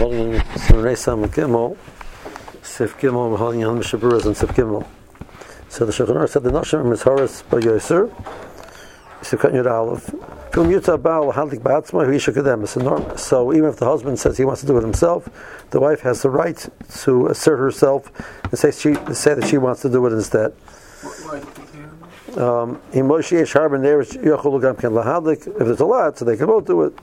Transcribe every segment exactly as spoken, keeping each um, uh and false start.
holding in Simrei Sam Gimel, Sif Gimel, we're holding on Mishnah Berurah and Sif Gimel. So the Shulchan Aruch said the Nashim is Horace by Yoser, Sif Kat Yud Aleph. Film Yuta Baal Hadlik Ba'atzma Hu Isha Kedem. So even if the husband says he wants to do it himself, the wife has the right to assert herself and say she say that she wants to do it instead. Um, if there's a lot, so they can both do it.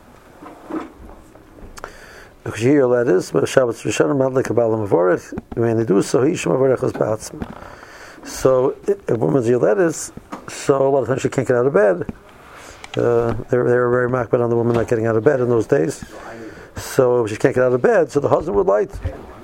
Because here let is, but Shabbat Rishonim Madlik Kabbalah Mavorech. When they do so, he should Mavorech as Ba'atzma. So a woman's Yoletis, so a lot of times she can't get out of bed. Uh, they were they were very makbid on the woman not getting out of bed in those days. So she can't get out of bed, so the husband would light.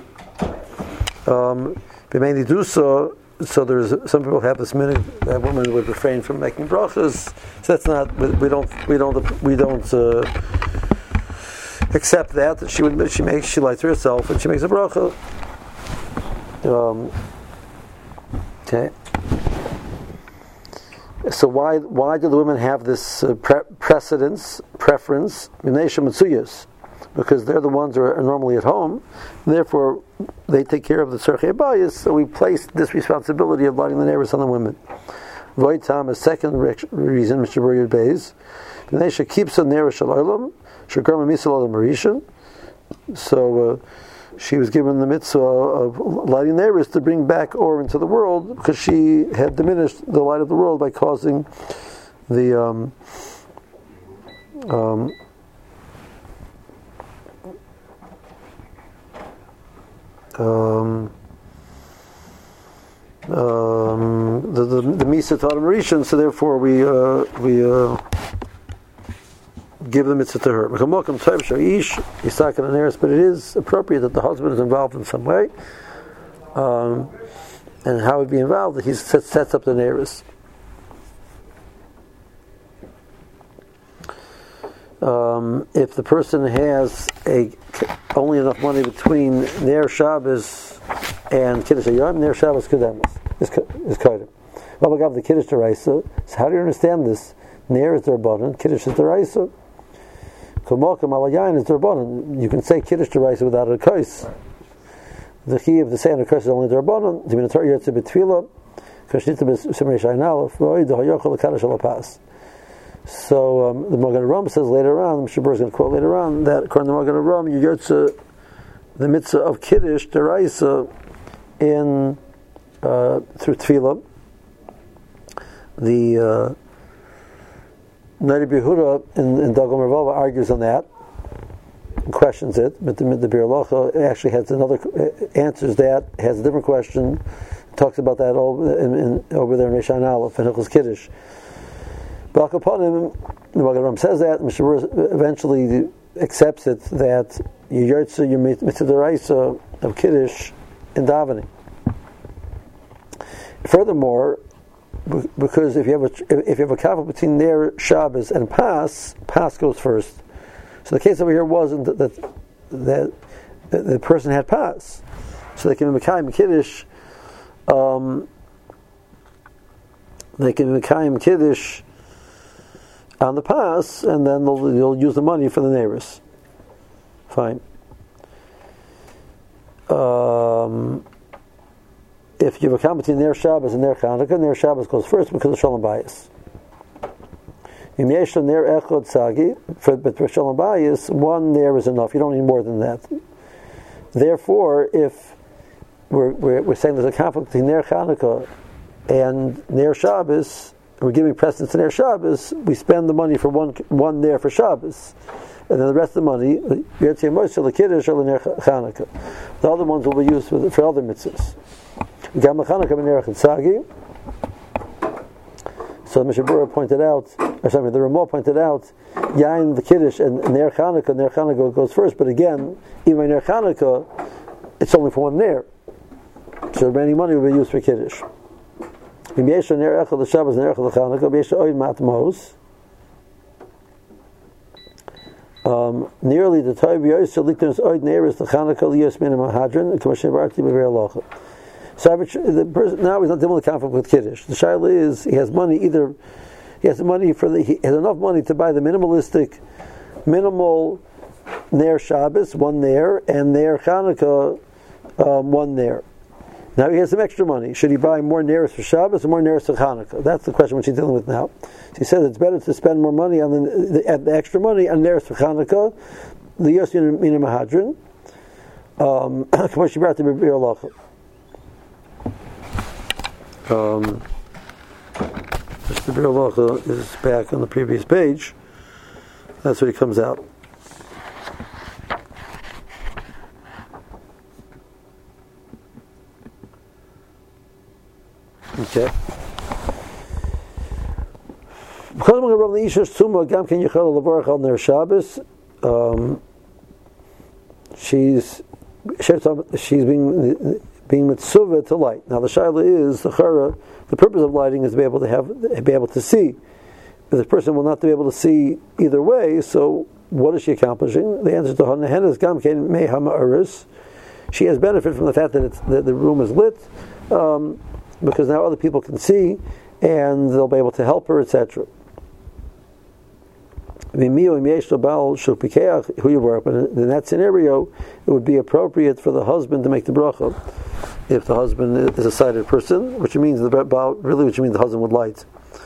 Um, they mainly do so. So there's some people have this minute that woman would refrain from making brachas. So that's not we don't we don't we don't uh, accept that. She would she makes she lights herself and she makes a bracha. Um, okay. So why why do the women have this uh, pre- precedence preference? Because they're the ones who are normally at home, and therefore they take care of the tzarchei bayis. So we place this responsibility of lighting the neighbors on the women. Voitam, a second reason, Mister Berurah Beis, Nesha keeps a neighbor shalom, shegarma misal marishan. So uh, she was given the mitzvah of lighting neighbors to bring back or into the world, because she had diminished the light of the world by causing the um, um, Um, um, the the, the Misa Tadam Rishon, so therefore we uh, we uh, give the mitzvah to her. But it is appropriate that the husband is involved in some way, um, and how would be involved? He sets, sets up the neiros. Um, if the person has a only enough money between Ner Shabbos and Kiddush Hayom, Ner Shabbos Kedemus is is Kodem. Well, we got the Kiddush Deraisa. So how do you understand this? Ner is Derbanan, Kiddush is Deraisa. Kumalkam Alayayin is Derbanan. You can say Kiddush Deraisa without a curse. The key of the saying a curse is only Derbanan. The Minator Yotze Betfila, Kashnita B'Simrei Shayin Aleph, Roy Dehayochel Kadosh Alapas. So um, the Magen Avraham says later on, Mishnah Berurah is going to quote later on, that according to the Magen Avraham, you yotze the mitzvah of Kiddush Deraisa in uh, through Tefillah. The uh, Nari Behuda in, in Dagom Mervava argues on that, and questions it, but the, the Bir Lacha actually has another answers that, has a different question, talks about that over, in, in, over there in Reshan Aleph and Hilchos Kiddush. But upon him, the Magen Avraham says that Mishnah Berurah eventually accepts it that you yotze your mitzvah deraisa of Kiddush in davening. Furthermore, because if you have a if you have a conflict between their Shabbos and Pas, Pas goes first. So the case over here wasn't that that, that, that the person had Pas, so they can be Mekayim Kiddush. Um, they can be Mekayim Kiddush on the pass, and then they'll, they'll use the money for the neighbors. Fine. Um, if you have a conflict between their Shabbos and their Chanukah, their Shabbos goes first because of Shalom Bayis. But for Shalom Bayis, one there is enough. You don't need more than that. Therefore, if we're, we're, we're saying there's a conflict between their Chanukah and their Shabbos, we're giving precedence to their Shabbos, we spend the money for one one there for Shabbos, and then the rest of the money, the other ones will be used for, for other mitzvahs. So the Mishnah Berurah pointed out, or sorry, the Ramah pointed out, Yain the Kiddush and Ner Chanukah, Ner Chanukah goes first, but again, even by Ner Chanukah, it's only for one Ner. So the remaining money will be used for Kiddush. Um, nearly the Tayv Yosef Liknus Oid Neiris the Chanukah Liyos Min Mahadran and Commissioner Barti Bever Locha. So the person now he's not dealing with conflict with Kiddush. The shaila is he has money either he has money for the he has enough money to buy the minimalistic, minimal Ner Shabbos, one there, and Ner Chanukah, um, one there. Now he has some extra money. Should he buy more Neros for Shabbos or more Neros for Hanukkah? That's the question which he's dealing with now. So he says it's better to spend more money on the, the, the extra money on Neros for Hanukkah, the Yosin Mina Mahadrin. Um, um, Mister Bir Halacha is back on the previous page. That's what he comes out. Okay. Um, she's she's being being mitzvah to light. Now the shaila is the chara. The purpose of lighting is to be able to have be able to see. But the person will not be able to see either way. So what is she accomplishing? The answer to Hanahen is gam ken mei hama'aris. She has benefit from the fact that, it's, that the room is lit. Um, because now other people can see and they'll be able to help her, et cetera. But in that scenario, it would be appropriate for the husband to make the bracha if the husband is a sighted person, which means the Baal, really, which means the husband would light.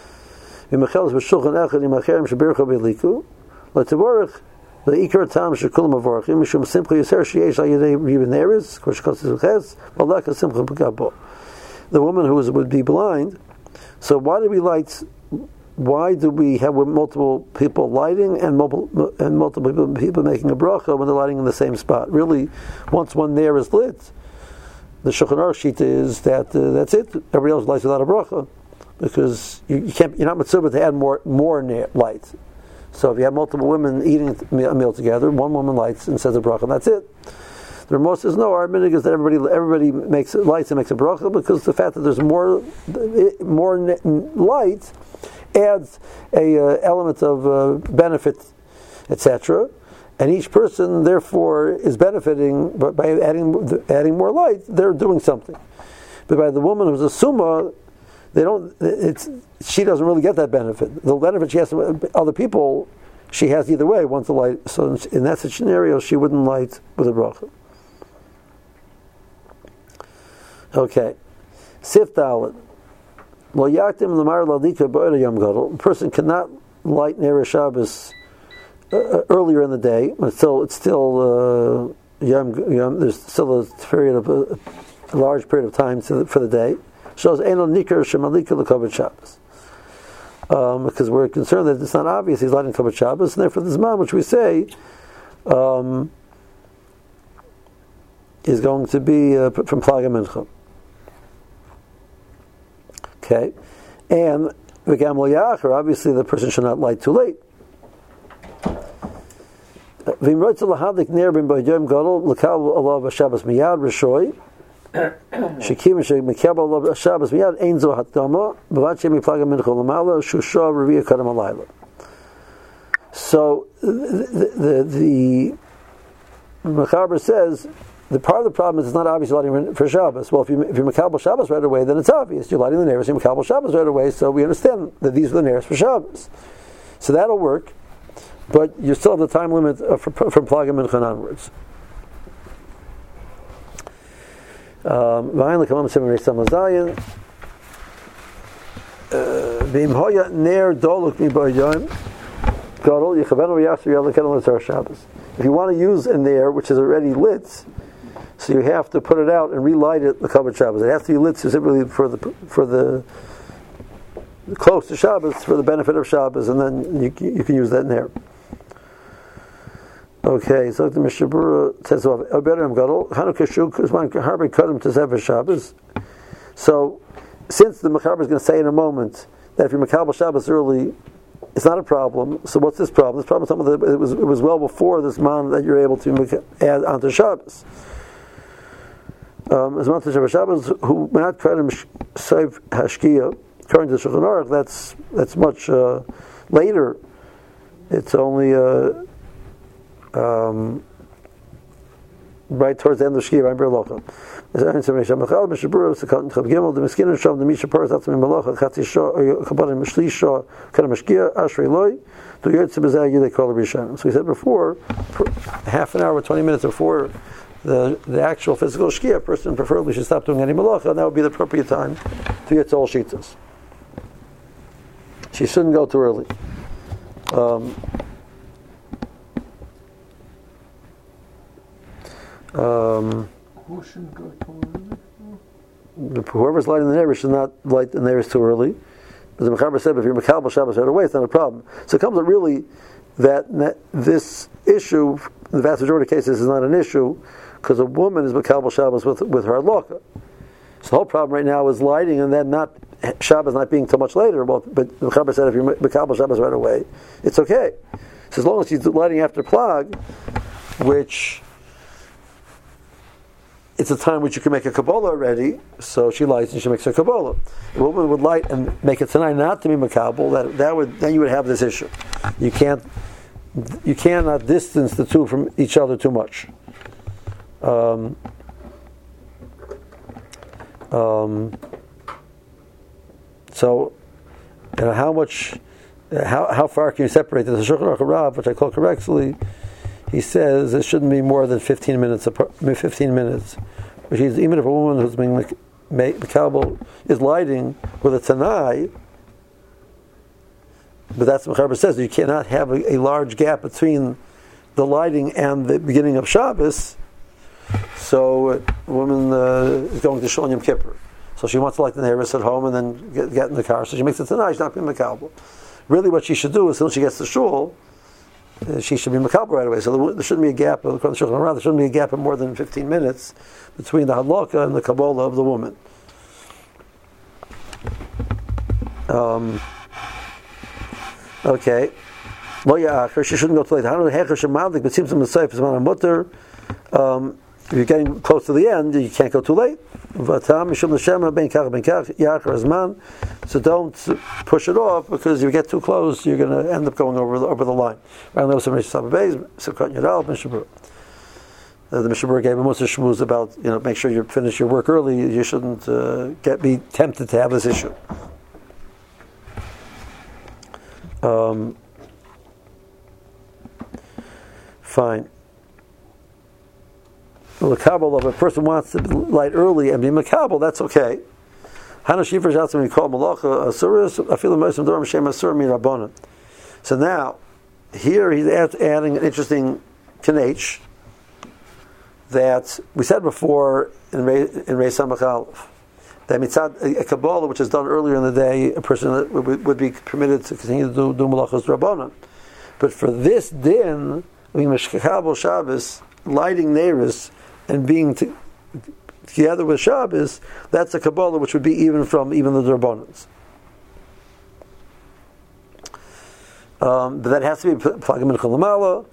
The woman who is, would be blind. So why do we light? Why do we have multiple people lighting and multiple and multiple people, people making a bracha when they're lighting in the same spot? Really, once one there is lit, the Shulchan Aruch shita is that uh, that's it. Everybody else lights without a bracha because you, you can't. You're not mitzvah to add more more light. So if you have multiple women eating a meal together, one woman lights and says a bracha, and that's it. The Ramos says no. Our minhag is that everybody everybody makes lights and makes a bracha because the fact that there's more more light adds a uh, element of uh, benefit, et cetera. And each person therefore is benefiting by adding adding more light. They're doing something. But by the woman who's a summa, they don't. It's she doesn't really get that benefit. The benefit she has to other people, she has either way. Once the light. So in that scenario, she wouldn't light with a bracha. Okay, Sif Dalet. Lo yaktim l'mar ladika ba'era yom gadol. A person cannot light Ner Shabbos uh, earlier in the day. It's still, it's still uh, yom, yom. There's still a period of uh, a large period of time to the, for the day. Shows eno nikar shemalika l'kavod Shabbos. Um, because we're concerned that it's not obvious he's lighting kavod Shabbos, and therefore the zman which we say um, is going to be uh, from Plaga Mincha. Okay, and obviously the person should not light too late. So the the, the Mechaber says the part of the problem is it's not obvious you're lighting for Shabbos. Well, if, you, if you're Makabel Shabbos right away, then it's obvious. You're lighting the Neros, you're Makabel Shabbos right away, so we understand that these are the Neros for Shabbos. So that'll work, but you still have the time limit uh, for, from Plagim Mincha onwards. If you want to use in there, which is already lit, so you have to put it out and relight it the Kavod Shabbos. It has to be lit specifically for the for the close to Shabbos for the benefit of Shabbos, and then you you can use that in there. Okay, so the Mishnah Berurah says, Hanukkah Shul Kuzman Harbi Kadam to Sefer Shabbos. So, since the Mechaber is going to say in a moment that if you're Makabel Shabbos early, it's not a problem. So what's this problem? This problem is something that it was it was well before this man that you're able to add onto Shabbos. Um, as man to Shabbos, who not credit save hashkia, according to the Shulchan Aruch, that's that's much uh, later. It's only uh, um, right towards the end of Shkia, I'm Berlocha. The Miskin and Shom, the Misha Paras, after Mimalocha, Chatisha, or Kabanim Mishlisha, Kanamashkia, Ashrei Loi, to Yotze Bezagi, they call it Rishonim. So we said before, half an hour, twenty minutes before the the actual physical Shkia, a person preferably should stop doing any Malacha, and that would be the appropriate time to get to all Shitas. She shouldn't go too early. Um, um, Who shouldn't go too early? Whoever's lighting the neighbor should not light the neighbors too early. As the Mechaber said, if you're Makabel Shabbos right away, it's not a problem. So it comes that really that, that this issue, in the vast majority of cases, is not an issue because a woman is Makabel Shabbos with, with her Loka. So the whole problem right now is lighting and then not Shabbos not being too much later. Well, but the Mechaber said if you're Makabel Shabbos right away, it's okay. So as long as she's lighting after Plag, which it's a time which you can make a Kabbalah already, so she lights and she makes her Kabbalah. A woman would light and make it tonight not to be Makabel, that that would then you would have this issue. You can't you cannot distance the two from each other too much. Um, um, so you know, how much how how far can you separate this? The Shulchan Aruch Rav, which I call correctly, he says it shouldn't be more than fifteen minutes. Fifteen minutes, which is even if a woman who's being Makabel is lighting with a Tanai, but that's what Mechaber says. You cannot have a, a large gap between the lighting and the beginning of Shabbos. So a woman uh, is going to Shul Yom Kippur, so she wants to light the neighbors at home and then get, get in the car. So she makes a Tanai. She's not being Makabel. Really, what she should do is, as soon as she gets to Shul, Uh, she should be Makabel right away. So there, there shouldn't be a gap, according to Shulchan Aruch, there shouldn't be a gap of more than fifteen minutes between the Hadlaka and the Kabbalah of the woman. Um, okay. Lo ya'achar, she shouldn't go too late. Hanu hecher shemaldik, but seems to be safe as man mutter. Um If you're getting close to the end, you can't go too late. V'atam mishum l'shema ben kach ben kach ya'achar azman. So don't push it off because if you get too close, you're going to end up going over the, over the line. The Mishabur gave a Musa Shmuz about, you know, make sure you finish your work early. You shouldn't uh, get be tempted to have this issue. Um, fine. The Makabel of a person wants to light early and be Makabel, that's okay. So now, here he's adding an interesting kinech that we said before in Rei Samach Aleph, that mitzad a Kabbalah which is done earlier in the day, a person would, would be permitted to continue to do, do Malachos Rabbanan. But for this din, Mishkabel Shabbos, lighting neiros and being to, together with Shabbos, that's a Kabbalah which would be even from even the Rabbanans. Um, but that has to be Plagim Mincha Lamala.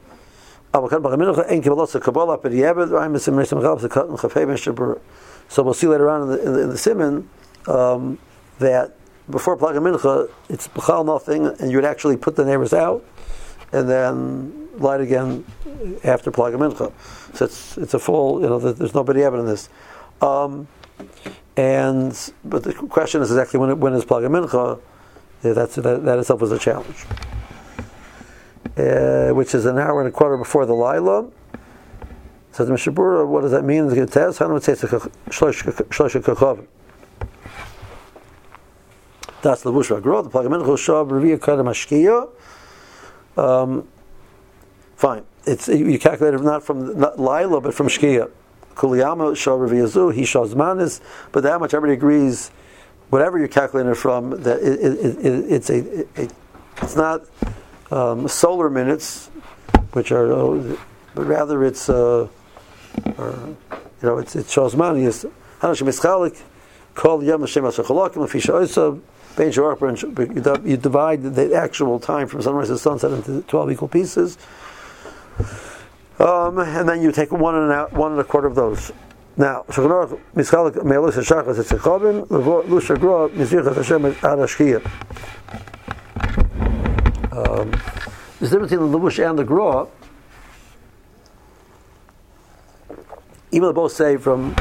So we'll see later on in the, in the, in the Siman um, that before Plagim Mincha, it's B'chal nothing, and you would actually put the neighbors out, and then light again after Plagim Mincha. So it's it's a full, you know, there's nobody evident in this. Um, and but the question is exactly when when is Plagim Mincha? Yeah, that's that, that itself was a challenge. Uh, which is an hour and a quarter before the Laila. So the Mishabura, what does that mean? It's a good test. How do we say it's a shlosh kachavim? That's the Bushra Gro. The Plagim Mincha Shab Reviya Kadam Ashkiya. Um, fine. It's you calculate it not from not Laila but from Shkiya. Kuliyama Shab Reviyazu He Shaz Manis. But that much everybody agrees. Whatever you're calculating it from, that it, it, it, it's a it, it's not um, solar minutes, which are, uh, but rather it's uh, or, you know it's it's Shaz Manis. Hanash Mischalik Kol Yom Hashem Asachalakim Fisha Osav. You divide the actual time from sunrise to sunset into twelve equal pieces, um, and then you take one and a, one and a quarter of those. Now, um, there's a difference between the Levush and the Gra. even though both say from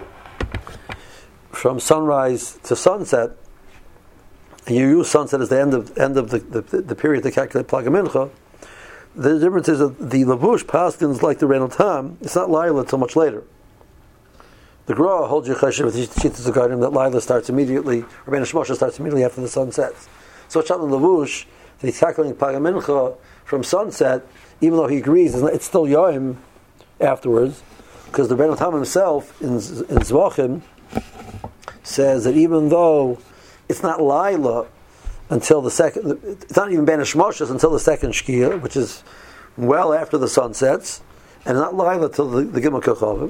from sunrise to sunset, and you use sunset as the end of end of the, the, the period to calculate Plaga Mincha, the difference is that the Lavush Paskins, like the Reinal Tam, it's not Laila till much later. The Gra holds your chesed with Shittas Zakarim that Laila starts immediately, or Ben Shmosha starts immediately after the sun sets. So Shat and Lavush, that he's calculating Plaga Mincha from sunset, even though he agrees it's still Yom afterwards, because the Reinal Tam himself in, in Zvachim says that even though it's not Laila until the second, it's not even Ben Shmoshes until the second Shkia, which is well after the sun sets, and not Laila till the, the Gimel Kachavim.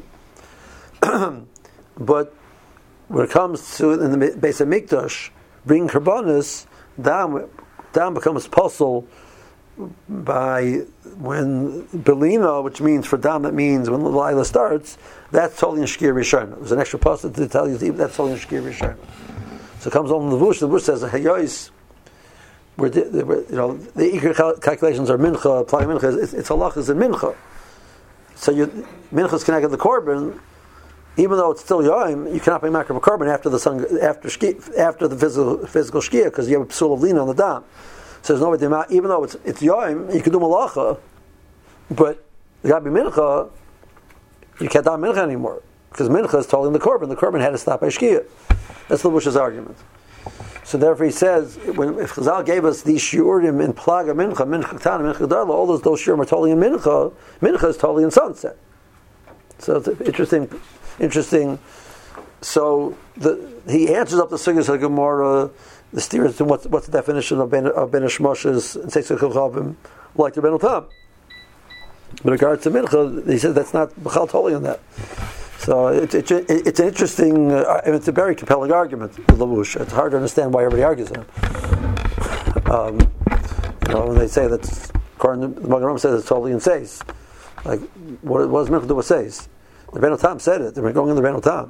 But when it comes to in the base of Mikdash, bringing Karbanis, Dam, Dam becomes puzzle by when Belina, which means for Dam, that means when Laila starts, that's totally in Shkia Rishona. There's an extra puzzle to tell you that's totally in Shkia Rishona. So it comes on the Vush, the Vush says, Hayois, where you know the Iker calculations are Mincha, Plaga Mincha, it's, it's halachas in Mincha. So you, Mincha is connected to the Korban. Even though it's still Yom, you cannot be makar of a carbon after the sun, after shki, after the physical physical shkia, because you have a psul of lina on the dam. So there's no way. Even though it's it's Yom, you can do malacha, but you got to be mincha. You can't do mincha anymore because mincha is totally in the korban. The korban had to stop by shkia. That's the Bush's argument. So therefore, he says, when if Chazal gave us these shiurim in plaga mincha, mincha tana, mincha darla, all those those shiurim are totally in mincha. Mincha is totally in sunset. So it's interesting. Interesting. So the, he answers up the sugyas of Gemara, the steers to what's, what's the definition of ben of ben Shmoshes and Seisei Kachavim, like the Ben Tam. But in regards to mincha, he says that's not b'chal totally on that. So it's it, it, it's an interesting, uh, and it's a very compelling argument. The Lavush. It's hard to understand why everybody argues it. Um, you know, when they say that, according to the Magen Avraham says it's totally in Seis. Like, what, what does mincha do with Seis? The Ben Tam said it. They were going in the Ben Tam.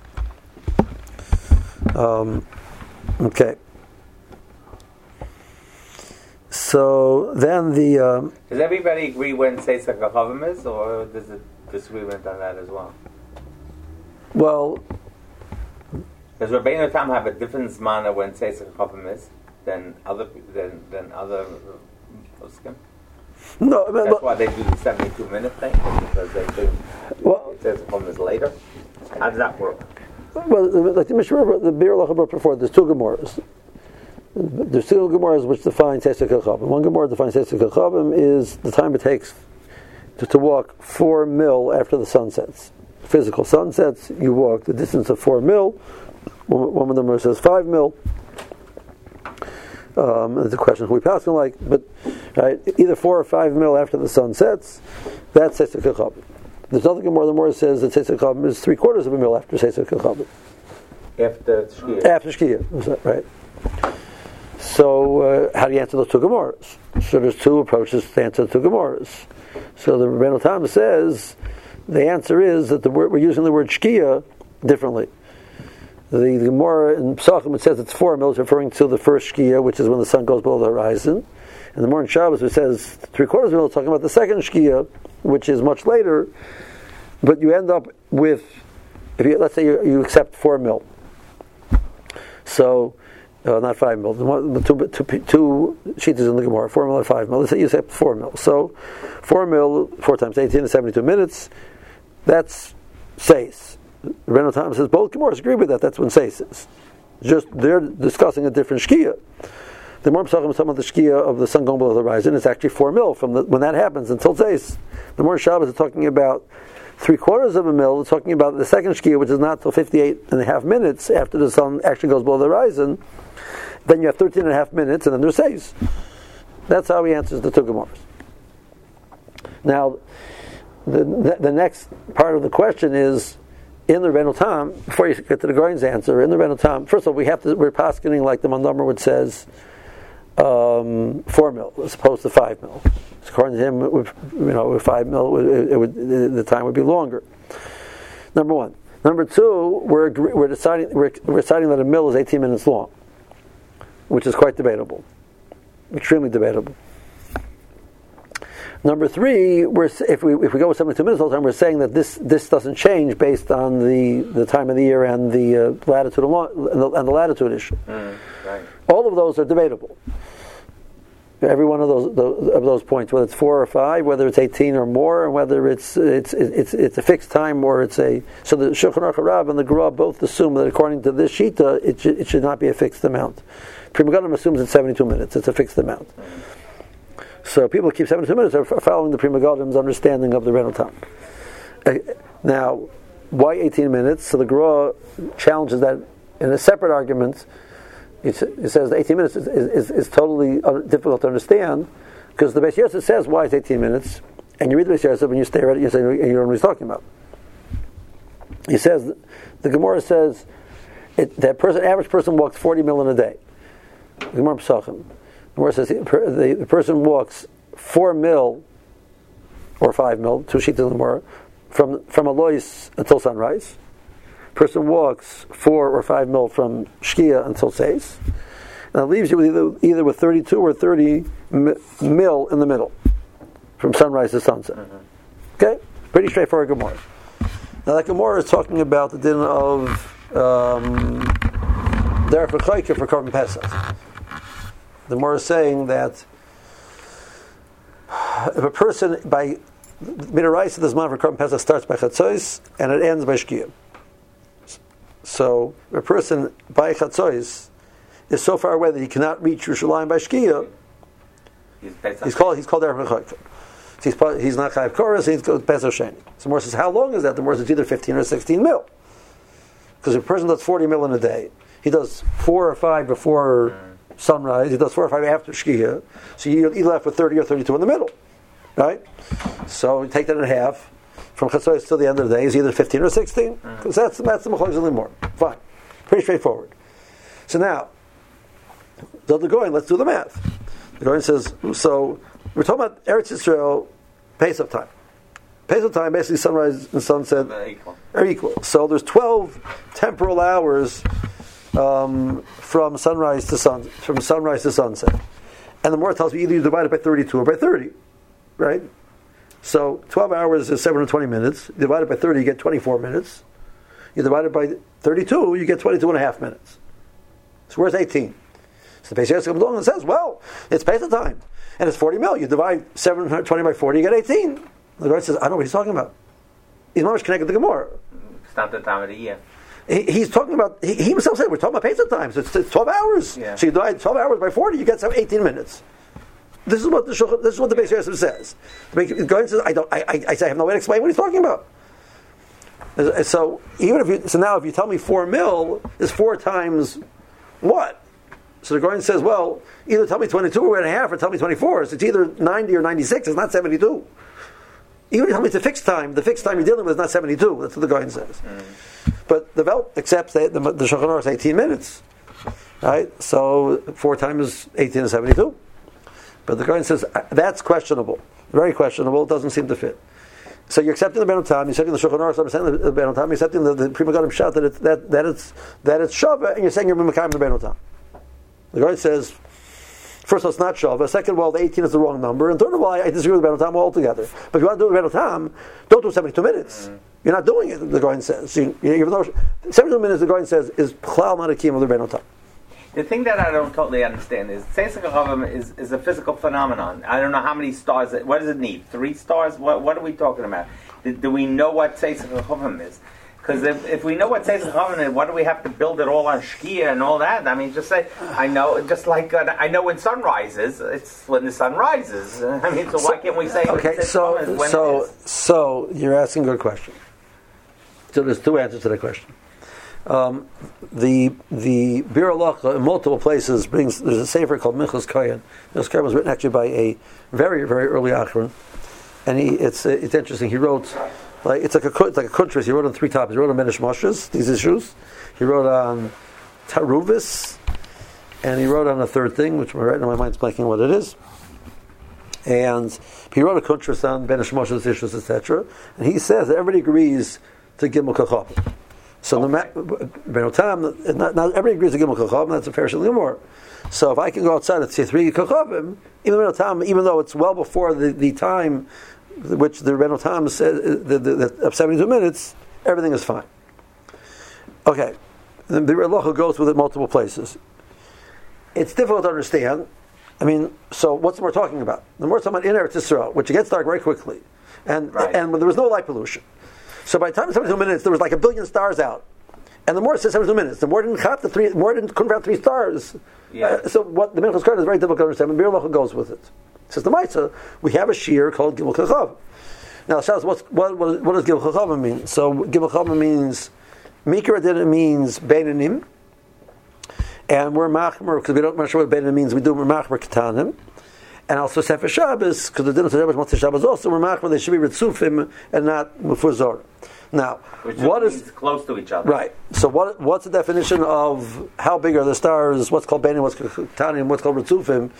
Um, okay. So then the. Um, does everybody agree when Seisei Kachavim is, or does it disagreement on that as well? Well, does Rabbeinu Tam have a different zmana when Seisei Kachavim is than other than than other poskim? No, I mean, that's but, why they do the seventy-two minute thing, because they think well, it says Kachavim is later. How does that work? Well, like the Mishnah, the Bir Lacha brought before, there's two Gemaras. There's two Gemaras which define Seisei Kachavim. One Gemara defines Seisei Kachavim is the time it takes to, to walk four mil after the sun sets. Physical sunsets, you walk the distance of four mil. One, one of them says five mil. Um, it's a question who we pass on like, but right, either four or five mil after the sun sets, that's Seisei Kachavim. There's another Gemara, the Gemara says that Seisei Kachavim is three quarters of a mil after Seisei Kachavim. After Shkia. After Shkia, right. So, uh, how do you answer those two Gemaras? So there's two approaches to answer the two Gemaras. So the Rebbeinu Tam says, the answer is that the word, we're using the word Shkia differently. The, the Gemara in Pesachim, it says it's four mil, referring to the first Shkia, which is when the sun goes below the horizon. And the more in Shabbos, it says three quarters mil, talking about the second Shkia, which is much later. But you end up with, if you, let's say you, you accept four mil. So, uh, not five mil. The two, two, two sheets in the Gemara, four mil or five mil. Let's say you accept four mil. So, four mil, four times eighteen is seventy-two minutes. That's seis. Rebbeinu Tam says both Gemaras agree with that. That's when seis is. Just they're discussing a different shkia. The more Pesachim is talking about the shkia of the sun going below the horizon. It's actually four mil from the, when that happens until seis. The more Shabbos is talking about three quarters of a mil. It's talking about the second shkia, which is not till fifty-eight and a half minutes after the sun actually goes below the horizon. Then you have thirteen and a half minutes, and then there's seis. That's how he answers the two Gemaras. Now, the, the the next part of the question is in the Rebbeinu Tam. Before you get to the Goren's answer, in the Rebbeinu Tam, first of all, we have to we're paskening like the Mandamar which says um, four mil as opposed to five mil. So according to him, with, you know, with five mil, it, it would, the time would be longer. Number one. Number two, we're we're deciding we're, we're deciding that a mil is eighteen minutes long, which is quite debatable, extremely debatable. Number three, we're, if we if we go with seventy-two minutes all the time, we're saying that this this doesn't change based on the, the time of the year and the uh, latitude and, long, and, the, and the latitude issue. Mm, right. All of those are debatable. Every one of those, those of those points, whether it's four or five, whether it's eighteen or more, and whether it's it's it's it's a fixed time or it's a so the Shulchan Aruch Rav and the Gra both assume that according to this shita, it should, it should not be a fixed amount. Pri Megadim assumes it's seventy-two minutes; it's a fixed amount. So people who keep seventy-two minutes are following the Pri Megadim's understanding of the Rebbeinu Tam. Uh, now, why eighteen minutes? So the Gra challenges that in a separate argument. It says eighteen minutes is, is, is totally difficult to understand because the Beis Yosef says why it's eighteen minutes, and you read the Beis Yosef and you stare at it, you say you don't know what he's talking about. He says the Gemara says it, that person, average person walks forty mil in a day. The Gemara Pesachim. The Gemara says the, the, the person walks four mil or five mil, two sheets of the Gemara, from from Alois until sunrise. Person walks four or five mil from Shkia until Seis, and it leaves you with either, either with thirty-two or thirty mil in the middle, from sunrise to sunset. Mm-hmm. Okay, pretty straightforward Gemara. Now that Gemara is talking about the din of um, derech v'chayka for Korban Pesach. The Gemara is saying that if a person by midaraisa the zman for Korban Pesach starts by Chatzos and it ends by Shkia. So a person by Chatzos is so far away that he cannot reach Yerushalayim by Shkia. He's, he's called he's called derech v'chayka. He's he's not chayav koros. He's Pesach Sheni. So the Gemara says, how long is that? The Gemara says it's either fifteen or sixteen mil. Because if a person does forty mil in a day, he does four or five before mm. sunrise. He does four or five after Shkia. So you're either left with thirty or thirty-two in the middle, right? So you take that in half. From Chatzos till the end of the day is either fifteen or sixteen, because that's that's the Machlokes Limor. Fine, pretty straightforward. So now, the Goyen, let's do the math. The Goyen says, so we're talking about Eretz Yisrael Pesach time. Pesach time, basically sunrise and sunset equal. are equal. So there's twelve temporal hours um, from sunrise to sun from sunrise to sunset, and the Gemara tells me either you divide it by thirty-two or by thirty, right? So twelve hours is seven hundred twenty minutes. You divide it by thirty, you get twenty-four minutes. You divide it by thirty-two, you get twenty-two and a half minutes. So where's eighteen? So the Beis Yosef comes along and says, well, it's Pesach time, and it's forty mil. You divide seven hundred twenty by forty, you get eighteen. The guy says, I don't know what he's talking about. He's not much connected to the Gemara. It's not the time of the year. He, he's talking about, he, he himself said, we're talking about Pesach time, so it's, it's twelve hours. Yeah. So you divide twelve hours by forty, you get some eighteen minutes. This is what the this is what the Beis Yosef says. The guy says, "I don't. I, I, I say I have no way to explain what he's talking about." So even if you, so now if you tell me four mil is four times what? So the guy says, "Well, either tell me twenty-two or and a half, or tell me twenty-four. So it's either ninety or ninety-six. It's not seventy-two. Even if you tell me it's a fixed time, the fixed time you're dealing with is not seventy-two. That's what the guy says. Mm. But the Velt accepts that the, the Shulchan Aruch is eighteen minutes, right? So four times eighteen is seventy-two. But the Kohen says that's questionable, very questionable. It doesn't seem to fit. So you're accepting the Rebbeinu Tam, you're accepting the Shulchan Aruch, understanding the Rebbeinu Tam, you're accepting the, the Pri Megadim shot that it's that, that it's that it's shava, and you're saying you're Mekayim the Rebbeinu Tam. The Kohen says, first of all, it's not shava. Second of all, the eighteen is the wrong number, and third of all, I, I disagree with the Rebbeinu Tam altogether. But if you want to do the Rebbeinu Tam, don't do seventy-two minutes. Mm-hmm. You're not doing it. The Kohen says. So you, even though seventy-two minutes, the Kohen says is Chlal not a kiyum of the Rebbeinu Tam. The thing that I don't totally understand is Tzeitzei Chachamim is, is a physical phenomenon. I don't know how many stars. It, what does it need? Three stars? What What are we talking about? Do, do we know what Tzeitzei Chachamim is? Because if, if we know what Tzeitzei Chachamim is, why do we have to build it all on Shkia and all that? I mean, just say I know. Just like uh, I know when sun rises, it's when the sun rises. I mean, so, so why can't we say? Okay, so when so it is? So you're asking a good question. So there's two answers to that question. Um, the the Bir Halacha in multiple places brings. There's a sefer called Minchas Kohen. Minchas Kohen was written actually by a very very early Achron, and he it's it's interesting. He wrote like it's like a it's like a kuntris. He wrote on three topics. He wrote on Menesh Moshes, these issues. He wrote on Taruvis, and he wrote on a third thing, which right now my mind's blanking what it is. And he wrote a kuntris on Menesh Moshes issues, et cetera. And he says that everybody agrees to Gimel Kachop. So Okay. no matter time, not, not everybody agrees to Gimel Kachavim. That's a fair shel Gemara. So if I can go outside and see three Kachavim, even though time, even though it's well before the, the time which the Rebbeinu Tam said the, the, the, of seventy-two minutes, everything is fine. Okay, the Biur Halacha goes with it multiple places. It's difficult to understand. I mean, so what's the more talking about? The more talking about in Eretz Yisrael, which gets dark very quickly, and Right. and when there was no light pollution. So by the time of seventy-two minutes, there was like a billion stars out, and the more it says seventy-two minutes, the more didn't count the three, more didn't couldn't count three stars. Yeah. Uh, so what the Minchas Karan is very difficult to understand. And Biur Halacha goes with it. It says the Maisa, we have a shiur called Gimel Kachav. Now, Shas, what's, what, what, what does Gimel Kachav mean? So Gimel Kachav means Mikra did it means Beinanim. And we're machmer, because we don't know what Beinanim means, we do machmer Ketanim. And also Sefer Shabbos, because the dinner today was Motzei Shabbos also, we're machmer, they should be Ritzufim and not Mufuzor. Now, Which what means is... close to each other. Right. So what what's the definition of how big are the stars, what's called Beinanim, what's called Ketanim, what's called Ritzufim?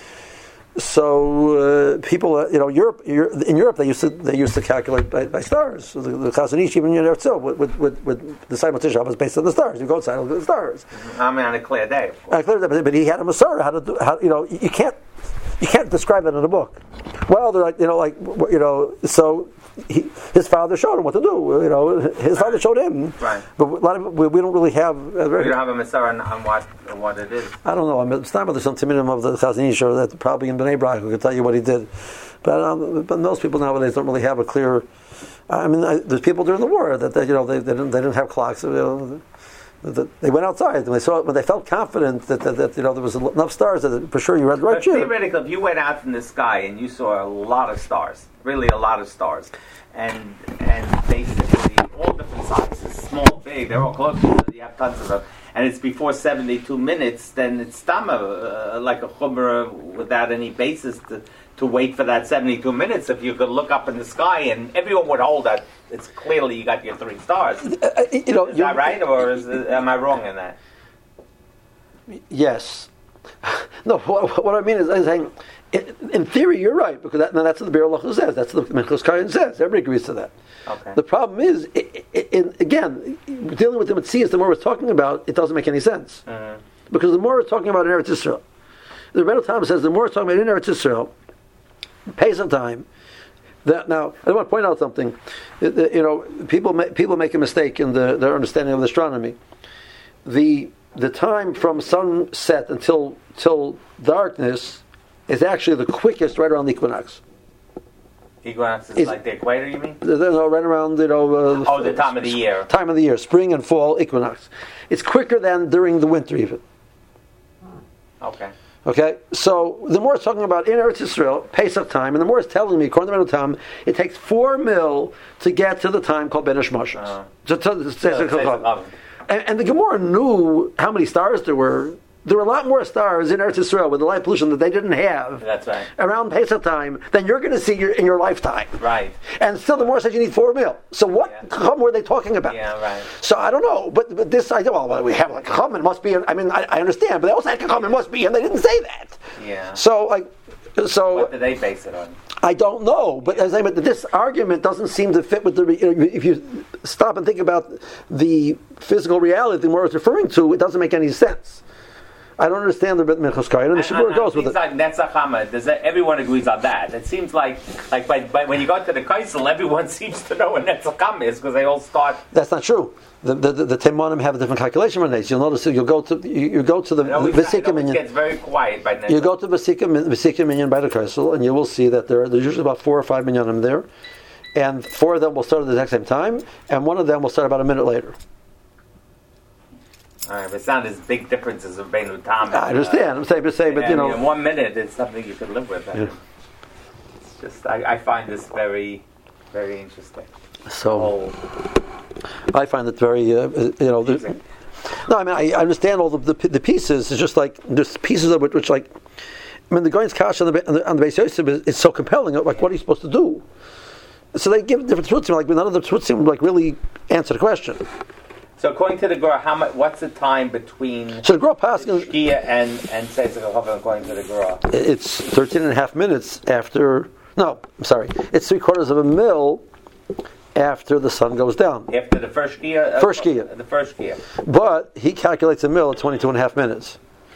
So uh, people, uh, you know, Europe, Europe, in Europe they used to they used to calculate by, by stars. So the, the Chazon Ish even in Eretz Yisrael would would would, would the Simon Tisha was based on the stars. You go outside, look at the stars. I mean, on a clear day. Of course. And clearly, but but he had a Masorah how to do. How, you know, you can't you can't describe that in a book. Well, they're like you know, like you know, so. He, his father showed him what to do. You know, his father showed him. Right. But a lot of we, we don't really have. Uh, We don't have a Masorah on, on what on what it is. I don't know. I mean, it's not whether some Timidim of the Chazon Ish or that probably in Bnei Brak who could tell you what he did. But um, but most people nowadays don't really have a clear. I mean, I, there's people during the war that, that you know they, they didn't they didn't have clocks. You know, that they went outside and they saw when they felt confident that, that, that you know there was enough stars that for sure you had the right But shoe. theoretically, if you went out in the sky and you saw a lot of stars, really a lot of stars, and and basically all different sizes, small, big, they're all close to each other, you have tons of them, and it's before seventy-two minutes, then it's tama, uh, like a chumrah without any basis to, to wait for that seventy-two minutes. If you could look up in the sky and everyone would hold that, it's clearly you got your three stars. Uh, you know, Is you- that right, or is it, am I wrong in that? Yes. No, what, what I mean is, I'm saying, in, in theory, you're right, because that, that's what the Biur Halacha says. That's what the Minchas Karan says. Everybody agrees to that. Okay. The problem is, i i in, again, dealing with the Metzias, the more we're talking about, it doesn't make any sense. Mm-hmm. Because the more we're talking about in Eretz Yisrael, the Rebbe Tam says, the more we're talking about in Eretz Yisrael, Pesach time, that, now, I want to point out something. The- the- you know, people, ma- people make a mistake in the, their understanding of astronomy. The the time from sunset until till darkness is actually the quickest right around the equinox. Equinox is Is- like the equator, you mean? There's no right around you know. Uh, Oh, the time of the year. Time of the year, spring and fall equinox. It's quicker than during the winter even. Okay. Okay, so the more it's talking about in Eretz Yisrael, Pesach time, and the more it's telling me, according to the time, it takes four mil to get to the time called Ben Hashmashos. Uh-huh. To- to- to- So it says eleven. And, and the Gemara knew how many stars there were. There were a lot more stars in Eretz Yisrael with the light pollution that they didn't have That's right. around Pesach time than you're going to see your, in your lifetime. Right. And still, the more says you need four mil. So what Yeah. chum were they talking about? Yeah, right. So I don't know, but, but this I know. Well, we have like chum. It must be. I mean, I, I understand, but they also had chum. It must be, and they didn't say that. Yeah. So like, so What did they base it on? I don't know, but as I mean, this argument doesn't seem to fit with the. You know, if you stop and think about the physical reality the more it's referring to, it doesn't make any sense. I don't understand the Beit Minchas Karan, and the Shibur goes with it. Like Netzach Hamad, does that, everyone agrees on that. It seems like, like by, by, when you go to the Kaisel, everyone seems to know what Netzach Hamad is because they all start. That's not true. The the, the, the Timonim have a different calculation on days. You'll notice you'll go to you, you go to the It always, Vesika it always Minyan. gets very quiet by Netzach. You go to Vesika Vesika Minyan by the Kaisel, and you will see that there are, there's usually about four or five minyanim there, and four of them will start at the exact same time, and one of them will start about a minute later. All right, but it's not as big differences of Beinu Tam. I understand. I'm saying, but say, but you know, in one minute, it's something you could live with. Yeah. It's just, I, I find this very, very interesting. so Oh, I find it very, uh, you know. the- Confusing. No, I mean I, I understand all the, the the pieces. It's just like there's pieces of it which, like, I mean, the Goyen's Kash on the on the, on the Beis Yosef is, is so compelling. Like, what are you supposed to do? So they give different tzutzim. Like, none of the tzutzim like really answer the question. So according to the Gura, how much? What's the time between So the Gra Paskin, Shkia and and Seisach HaChavim according to the Gura? it's thirteen and a half minutes after. No, I'm sorry. It's three quarters of a mil after the sun goes down. After the first gear? Uh, First gear. The first gear. But he calculates a mill at twenty-two and a half minutes.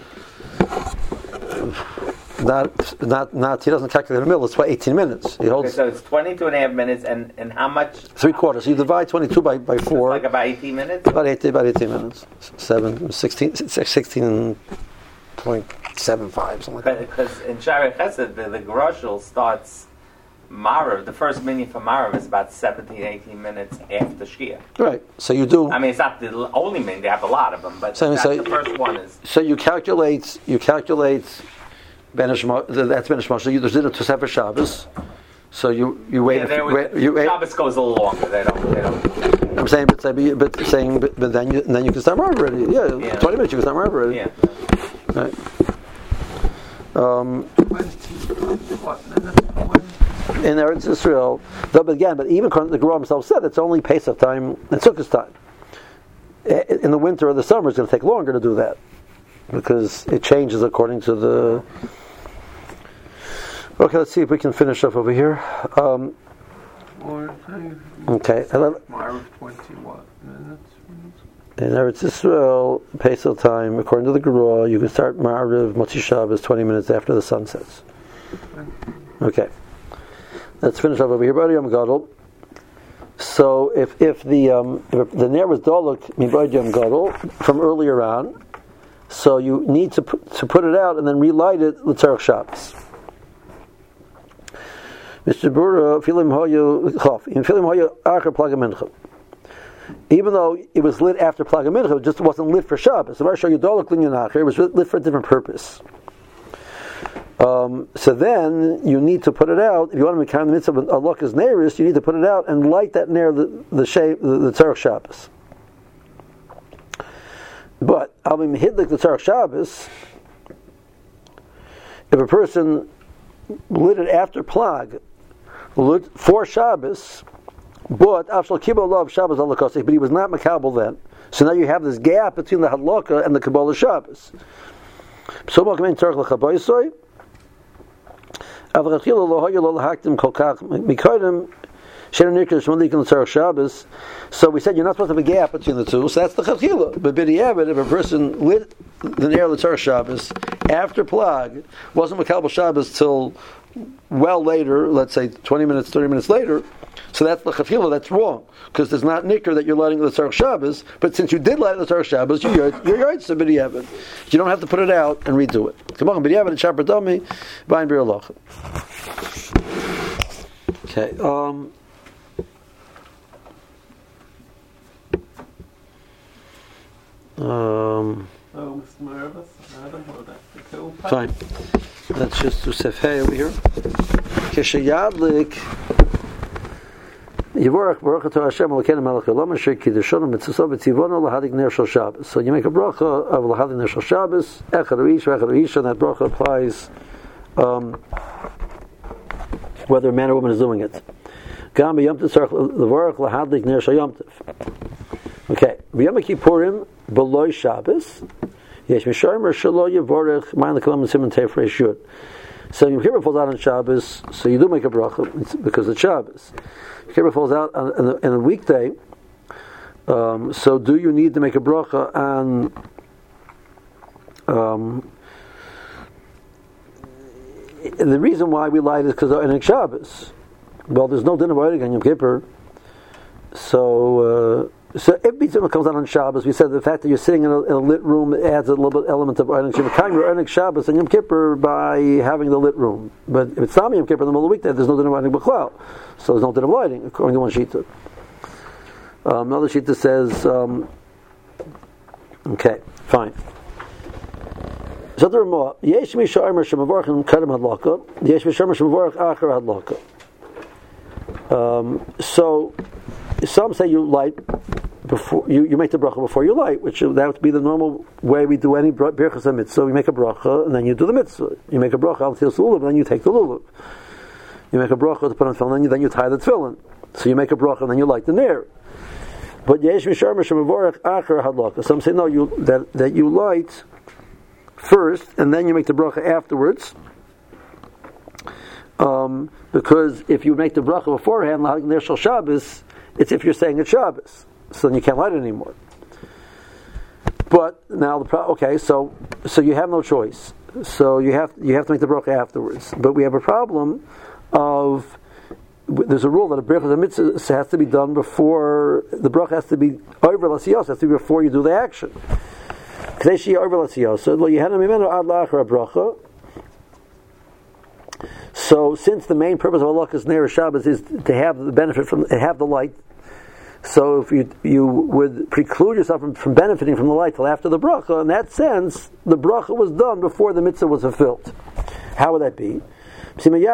Not, not, not. He doesn't calculate a mill. It's by eighteen minutes. He holds Okay, so it's twenty-two and a half minutes, and, and how much? three quarters. You divide twenty-two by, by four. Like about eighteen minutes? About eighteen, about eighteen minutes. Seven, sixteen, sixteen point seven five, something like that. Because in Shari Chesed, the, the Gerushel starts Marav. The first minyan for Marav is about seventeen, eighteen minutes after Shkia. Right. So you do. I mean, it's not the only minyan. They have a lot of them, but So- that's so- the first one is. So you calculate. You calculate. Benish, that's Benish Moshe. There's dinner to Sefer Shabbos. So you you wait. Yeah, they a, would, wait you wait. Shabbos goes a little longer. They don't. They don't. I'm saying, but, say- but saying, but, but then you then you can start Marav already. Yeah, Yeah. twenty minutes you can start Marav already. Yeah. Right. Um, What minutes? When? in Eretz Israel, though, but again, but even the Guru himself said it's only Pesach time and Sukkot time. In the winter or the summer, it's going to take longer to do that because it changes according to the. Okay, let's see if we can finish up over here. Um, Or say, okay, Marav twenty what minutes? in Eretz Israel, Pesach time, according to the Guru, you can start Ma'ariv Motzi Shabbos twenty minutes after the sun sets. Okay, let's finish up over here. Bari Yom Gadol. So if if the um, if the ner was dolok mibad Yom Gadol from earlier on, so you need to put, to put it out and then relight it l'tzarech Shabbos. Mister Bura, filim hoyu chof, in filim hoyu acher plaga mincha. Even though it was lit after plaga mincha, it just wasn't lit for Shabbos. The Marsha Yudolok linyan acher, it was lit for a different purpose. Um, so then you need to put it out. If you want to make the mitzvah of Alokas Neiris, you need to put it out and light that near the the shape the, the Tzarech Shabbos. But I'll be mehidlik the Tzarech Shabbos. If a person lit it after plag, lit for Shabbos, but after kibbutz love Shabbos Alokas, but he was not makabel then. So now you have this gap between the Hadlaka and the Kabbalah Shabbos. So Tzarech L'Chaboisoi. So we said you're not supposed to have a gap between the two, so that's the chatchila. But b'diavad, if a person lit the ner of the Tzarech Shabbos after plag, wasn't Makabel Shabbos till well later, let's say twenty minutes, thirty minutes later, so that's the chatchila, that's wrong. Because there's not nicker that you're lighting the Tzarech Shabbos, but since you did light the Tzarech Shabbos, you're right to b'diavad. You don't have to put it out and redo it. Come on, b'diavad and shaper dami, b'ayin bir alocha. Okay. Um, um, Oh, Mister Nervous. I don't know that. The cool fine. Let's just do Sefhei over here. Keshayadlik. Yivorach Baruch Atah Hashem Elokeinu Melech Haolam Asher Kiddushanu Mitzvosov V'Tzivono Lahadik Ner Shel Shabbos. So you make a bracha of Lahadik Ner Shel Shabbos. Echad Reish, Echad Reish, and that bracha applies um, whether a man or woman is doing it. Gam B'Yom Tov Tzarich Levorach Lahadik Ner Shel Yom Tov. Okay. B'Yom Kippurim B'Loi Shabbos. Yesh Misharmer Shelo Yivorach Ma'an L'Kalam Siman Tefrei Shut. So Yom Kippur falls out on Shabbos, so you do make a bracha because it's Shabbos. Yom Kippur falls out on, on, a, on a weekday, um, so do you need to make a bracha on um, the reason why we light is because of Enik Shabbos. Well, there's no dinner of on Yom Kippur, so uh, so if B'tzimah comes out on Shabbos, we said the fact that you're sitting in a, in a lit room adds a little bit element of Enik Shabbos. Kind of Enik Shabbos and Yom Kippur by having the lit room, but if it's not Yom Kippur in the middle of the weekday, there's no dinner of Enik B'chlal, so there's no dinner of lighting according to one shita. Um, another shita says, um, okay, fine. So the Ramah, Yesh Mishamer Shemavorach Kadam Hadlaka, Yesh Mishamer Shemavorach Acher Hadlaka. Um, so some say you light before you, you make the bracha before you light, which that would be the normal way we do any birchas mitzvah. So you make a bracha and then you do the mitzvah. You make a bracha al tilas lulav and then you take the lulav. You make a bracha to put on tefillin and then you tie the tefillin. So you make a bracha and then you light the ner. But yesh mishar mishamavorach acher hadlaka. Some say no, you that that you light first and then you make the bracha afterwards. Um, because if you make the bracha beforehand, like Ner Shel Shabbos, It's if you're saying it's Shabbos, so then you can't light it anymore. But now the pro- okay, so so you have no choice. So you have you have to make the bracha afterwards. But we have a problem of there's a rule that a bracha of mitzvah has to be done before the bracha has to be over l'siyos, has to be before you do the action. So since the main purpose of halakas ner Shabbos is to have the benefit from have the light. So if you you would preclude yourself from, from benefiting from the light till after the bracha, in that sense, the bracha was done before the mitzvah was fulfilled. How would that be? So the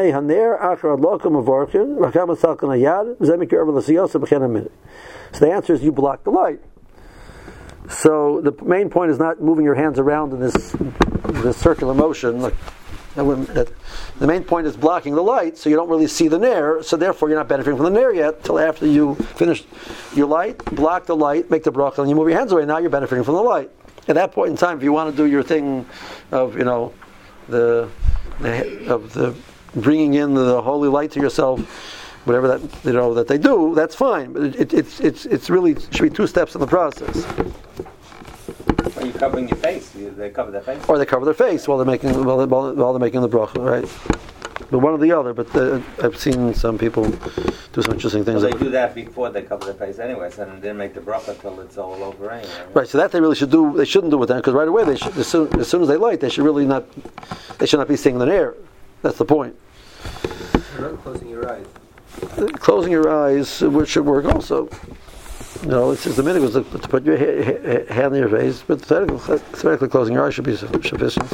answer is you block the light. So the main point is not moving your hands around in this this circular motion. Like, that the main point is blocking the light, so you don't really see the nair. So therefore, you're not benefiting from the nair yet till after you finish your light, block the light, make the bracha, and you move your hands away. Now you're benefiting from the light. At that point in time, if you want to do your thing of you know the, the of the bringing in the holy light to yourself, whatever that you know that they do, that's fine. But it, it, it's it's it's really should be two steps in the process. Are you covering your face? They cover their face, or they cover their face while they're making while they're, while they're making the bracha, right? But one or the other. But the, I've seen some people do some interesting things. Well, they do that before they cover their face anyway, so then they make the bracha till it's all over anyway. Right? Right. So that they really should do. They shouldn't do it then, because right away they should. As soon, as soon as they light, they should really not. They should not be seeing the air. That's the point. You're not closing your eyes. Closing your eyes, which should work also. You know, it's just the minute was to, to put your ha- ha- hand in your face, but theoretically, theoretically closing your eyes should be sufficient.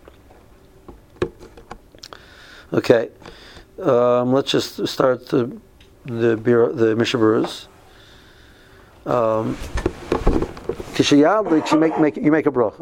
Okay, um, let's just start the the the Mishnah Berurah. Um, you make make you make a bracha.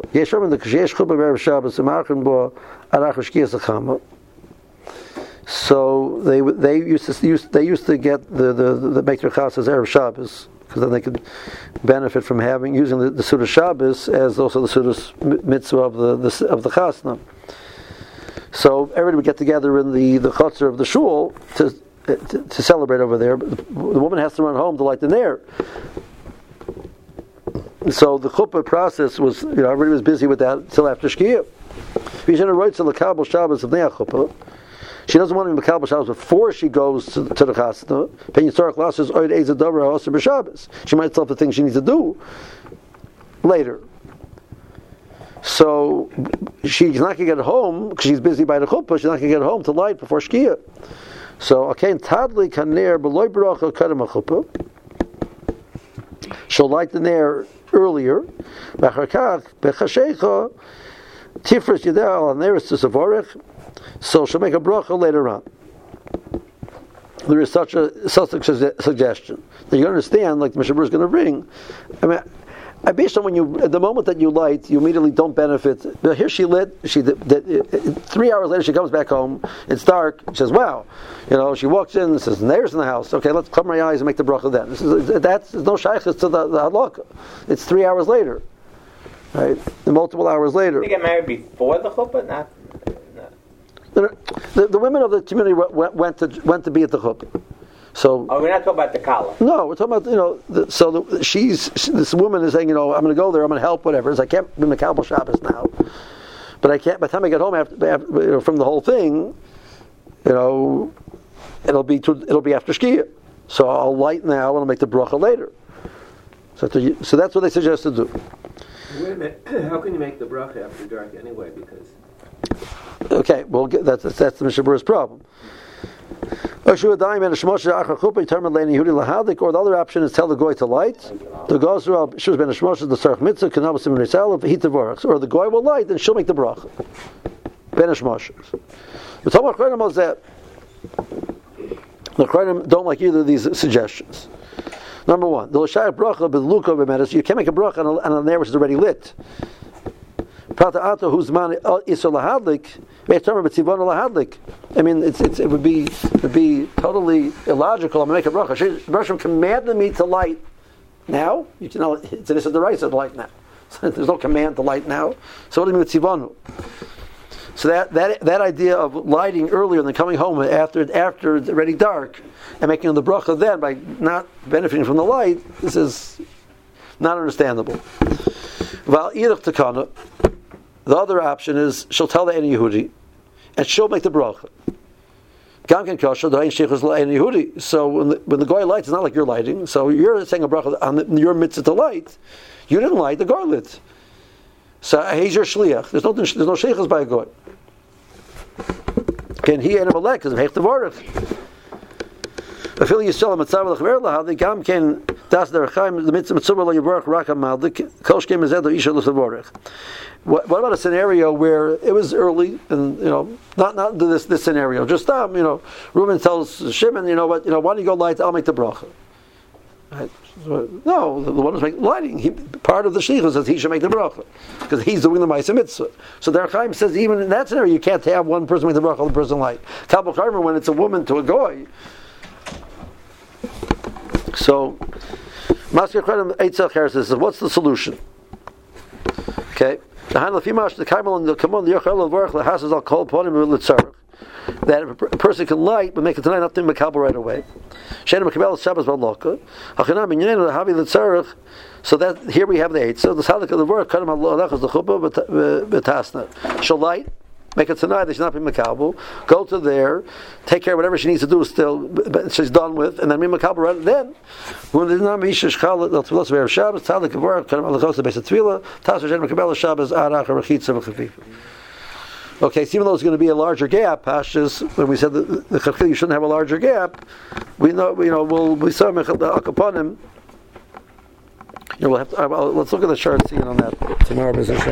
So they they used to use, they used to get the the, the make their chas as Erev Shabbos, because then they could benefit from having using the, the Sudas Shabbos as also the Sudas mitzvah of the, the of the chasna. So everybody would get together in the the chutzner of the shul to, to to celebrate over there. But the, the woman has to run home to light the ner. So the chuppah process was, you know, everybody was busy with that until after Shkiyah. She doesn't want to be Makabel Shabbos before she goes to, to the Chasna. She might still have the things she needs to do later. So she's not going to get home because she's busy by the chuppah. She's not going to get home to light before Shkiyah. So okay, Tadli Kaner B'loy B'rocha Kadam HaChuppah. She'll light the ner earlier. B'charkach B'chashecha Tifres Yedeh Al Neres to Savorech. So she'll make a bracha later on. There is such a such a suggestion that you understand, like the Mishnah Berurah is going to bring. I mean, I based on when you at the moment that you light, you immediately don't benefit. But here she lit. She the, the, three hours later she comes back home. It's dark. She says, "Wow," you know. She walks in and says, "There's in the house." Okay, let's cover my eyes and make the bracha then. This is that's there's no shaykhs to the, the halakha. It's three hours later, right? Multiple hours later. They get married before the chuppah, not. The, the, the women of the community went, went to went to be at the chuppah. So, oh, we're not talking about the kala. No, we're talking about you know. The, so the, she's this woman is saying, you know, I'm going to go there. I'm going to help, whatever. So I can't be Makabel Shabbos now, but I can't. By the time I get home after, after you know, from the whole thing, you know, it'll be to, it'll be after Shkiyah. So I'll light now and I'll make the bracha later. So to, so that's what they suggest to do. Wait a minute. How can you make the bracha after dark anyway? Because okay, well that's that's the Mishnah Berurah's problem. Or the other option is tell the goy to light. The gozral should ben hashmoshes the sarach mitzvah kanabos imrisal heat tavaras, or the goy will light and she'll make the bracha. Ben hashmoshes. The Talmud Chayim is that the Chayim don't like either of these suggestions. Number one, the l'shayach bracha b'luka b'medes. You can't make a bracha on a, on a ner which is already lit. Prata ato whose man isur lahadlik, ve'etamar b'tzivon lahadlik. I mean, it's, it's, it would be it would be totally illogical. I'm going to make a bracha. Hashem commanded me to light now. You know, it's an issur d'oraisa to light now. So there's no command to light now. So what do you mean with tzivonu? So that, that that idea of lighting earlier than coming home after after it's already dark and making the bracha then by not benefiting from the light, this is not understandable. Val irach takana. The other option is she'll tell the Ein Yehudi, and she'll make the bracha. Gam ken kosher, the Ein Sheichus Ein Yehudi. So when the, when the guy lights, it's not like you're lighting. So you're saying a bracha on the, your mitzvah to light. You didn't light, the guy lit. So he's your shliach. There's no there's no sheichus by a goy. Can he and Amalek because of heich tevorach? I feel you sell a mitzvah l'chver laha. The gam can das der chaim the mitzvah mitzvah lo yivorach rakam maldik kol shkem ezed isha l'tevorach. What about a scenario where it was early and you know not not this this scenario just um you know Reuben tells Shimon you know what you know why don't you go light I'll make the bracha. Right. No, the one who's making lighting, he, part of the shlichus says he should make the bracha because he's doing the ma'aseh mitzvah. So the Chaim says even in that scenario you can't have one person make the bracha, the person light. Kabul Karmer when it's a woman to a goy. So Masker Kredim Eitzach Harris says, what's the solution? Okay, the Han Lafimash the Kaimel and the Kamon the Yochel of Vorach the Hasas al Kol Ponim Litzarach. That a person can light, but make it tonight not to makabel right away. So that here we have the eight. So the sadik of the word kadam halachas the chuppah betasna. She'll light, make it tonight. They should not be makabel. Go to there, take care of whatever she needs to do. Still, she's done with, and then be makabel right then. When the name ishish chalat the tefillah of Shabbos, sadik of word kadam halachas the base of tefillah. Tasher shen makabel Shabbos arach rechitza v'chafifa. Okay, so even though it's going to be a larger gap, Pashas, when we said that the Chachil you shouldn't have a larger gap, we know, you know, we'll we saw the Akaponim. You know, we'll have to, uh, let's look at the chart, see on that tomorrow.